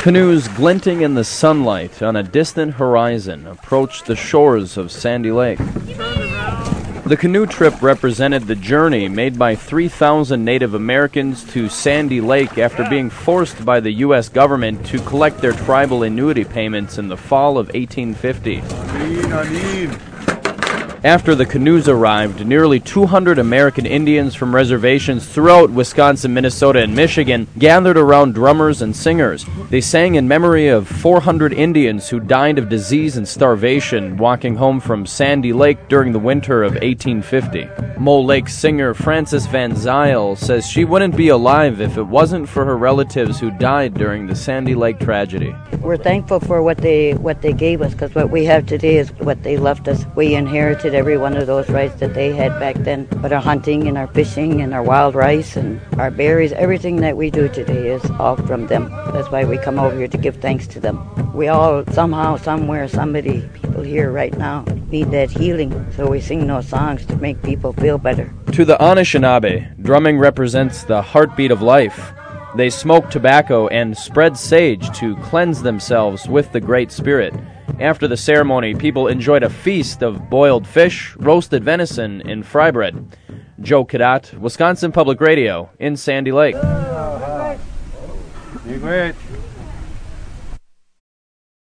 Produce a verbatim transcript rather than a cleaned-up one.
Canoes glinting in the sunlight on a distant horizon approached the shores of Sandy Lake. The canoe trip represented the journey made by three thousand Native Americans to Sandy Lake after being forced by the U S government to collect their tribal annuity payments in the fall of eighteen fifty. After the canoes arrived, nearly two hundred American Indians from reservations throughout Wisconsin, Minnesota, and Michigan gathered around drummers and singers. They sang in memory of four hundred Indians who died of disease and starvation walking home from Sandy Lake during the winter of eighteen fifty. Mole Lake singer Frances Van Zyl says she wouldn't be alive if it wasn't for her relatives who died during the Sandy Lake tragedy. We're thankful for what they what they gave us, because what we have today is what they left us. We inherited every one of those rights that they had back then. But our hunting and our fishing and our wild rice and our berries, everything that we do today is all from them. That's why we come over here to give thanks to them. We all, somehow, somewhere, somebody, people here right now need that healing. So we sing those songs to make people feel better. To the Anishinaabe, drumming represents the heartbeat of life. They smoke tobacco and spread sage to cleanse themselves with the Great Spirit. After the ceremony, people enjoyed a feast of boiled fish, roasted venison, and fry bread. Joe Cadat, Wisconsin Public Radio, in Sandy Lake. You're great.